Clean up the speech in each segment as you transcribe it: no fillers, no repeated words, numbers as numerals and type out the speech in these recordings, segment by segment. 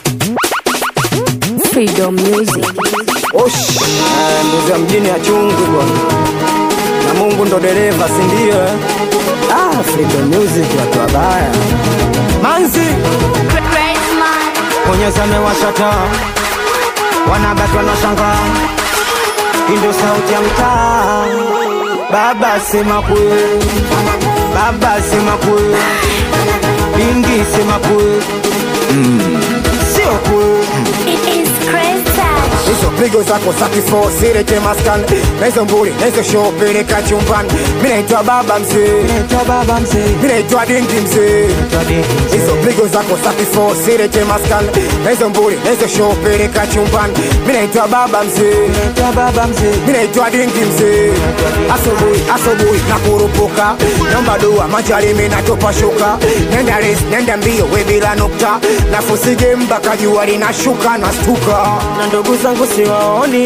Freedom Music. Osh, mbuzi ya mjini ya chungu bwana. Na Mungu ndo dereva, si ndio? Freedom Music watu wabaya. Manzi Konyeza mewasha taa, wanabaki wanashangaa. Ndio sauti ya mtaa. Baba sema kweli, baba sema kweli, Bingi sema kweli, sio kweli. It is crazy. Hizo pigo zako za kifo sirete maskani, na hizo mbuli, na hizo show peleka chumbani. Mimi naitwa baba mzee, mimi naitwa Dingi mzee. Hizo pigo zako za kifo sirete maskani, na hizo mbuli, na hizo show peleka chumbani. Mimi naitwa baba mzee, mimi naitwa Dingi mzee. Asubuhi na kurupuka, naomba dua majali mimi natopa shuka. Nenda race, nenda mbio we bila nukta, na fusige mpaka jua linashuka na stuka. Na ndugu zangu siwaoni,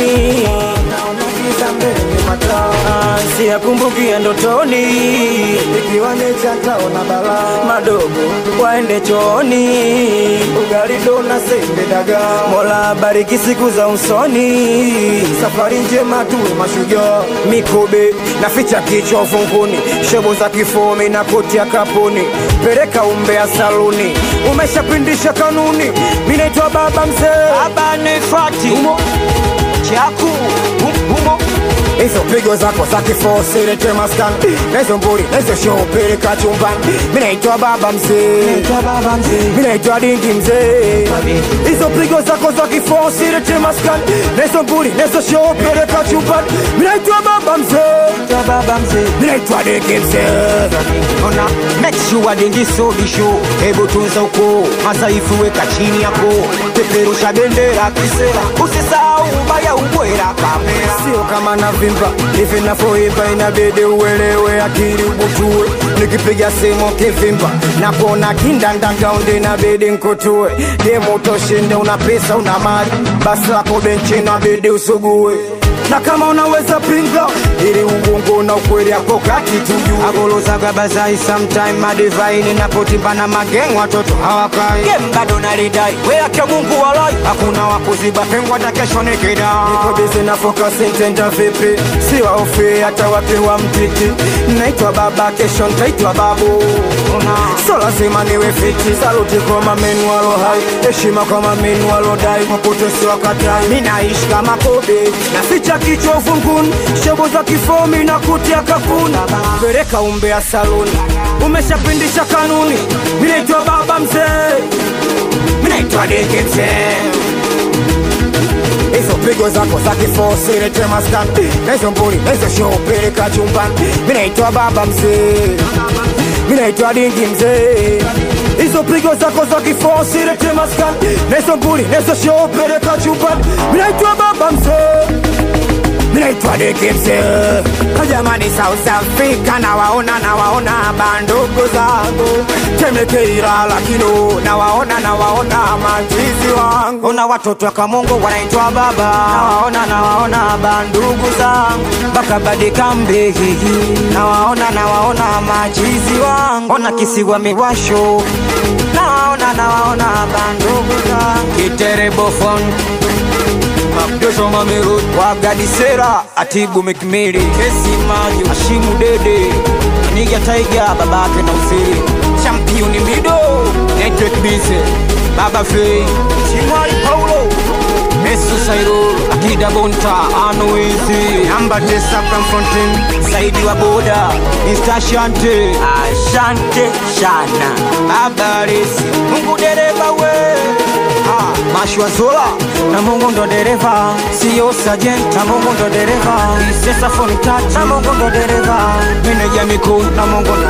naonagiza mbele mataa, siyakumbukia ndotoni, ikiwa nechata ona bala. Madogo waende chooni, ugali dona sembe daga. Mola bariki siku za usoni, safari njema tuwe mashujaa. Mikobe naficha kichwa ufunguni, shebo za kifomi na koti ya kapuni. Pereka umbea saluni, umeshapindisha kanuni. Mimi naitwa baba mzee, baba ni fati umo chaku umo. Hizo pigo zako za kifo sirete maskani, na hizo mburi, na hizo show peleka chumbani. Mimi naitwa baba mzee, mimi naitwa Dingi mzee. Hizo pigo zako za kifo sirete maskani, na hizo mburi, na hizo show peleka chumbani. Mimi naitwa baba mzee, mimi naitwa Dingi mzee. Ona make sure Dingi so bisho, hebu tunza uko masaifu weka chini yako, peperusha bendera kisera, usisahau ubaya ubwera kamera. Sio kama na vimba hivi navyoimba, inabidi uelewe akili ubutue. Nikipiga simu kivimba na kuona kindandangaundi, inabidi nkutue. Demo utoshinde, una pesa una mali, basi lako benchi inabidi usugue. Na kama unaweza pinga ili ugungo na ukweli yako kati tujue. Agoloza gabazai sometime madivaini na potimba na magengo watoto hawakai. Game bado nalidai, we yake Mungu walai, hakuna wakuziba pengwa na kesho nikida. Niko busy na focus intenda vipi, si waofi hata wakiwa mtiti. Naitwa baba kesho nitaitwa babu, so lazima niwe fiti. Saluti kwa mamenu walo hai, heshima kwa mamenu walo dai, mkutu si wakatai. Mimi naishi kama Kobe, naficha kichwa ufunguni, shebo za kifomi na kutia kapuni. Pereka umbea saluni, umeshapindisha kanuni. Mimi naitwa baba mzee, mimi naitwa Dingi mzee. Hizo pigo zako za kifo sirete maskani, na hizo mburi, na hizo show peleka chumbani. Mimi naitwa baba mzee, mimi naitwa Dingi mzee. Hizo pigo zako za kifo sirete maskani, na hizo mburi, na hizo show peleka chumbani. Mimi naitwa baba mzee, mimi naitwa Dingi mzee. Jamani South Africa nawaona bandugu zangu, Temekera lakini nawaona machizi wangu. Ona watoto wa Kamongo wanaitwa baba, nawaona bandugu zangu. Baka badika mbegi, nawaona machizi wangu. Ona kisiwa miwasho, nawaona bandugu zangu. Kiterebo phone Mabdosho Mameru, Wagadi Sera, Atibu Mekmiri, Kesi Maji, Ashimu Dede, Niga Taiga, babake na usiri. Champion Mido, Network Bise, Baba Fei, Chimari Paulo, Mesu Sairo, Akida Bonta, Ano Easy, Amba Tessa from Fontaine, Saidi Waboda, Mr. Shante, Ashante Shana, Abarisi, Mungu dereva we. Mashua Zola, na Mungu ndo dereva, sio sergeant, na Mungu ndo dereva. Sasa phone touch, na Mungu ndo dereva. Meneja mikuu, na Mungu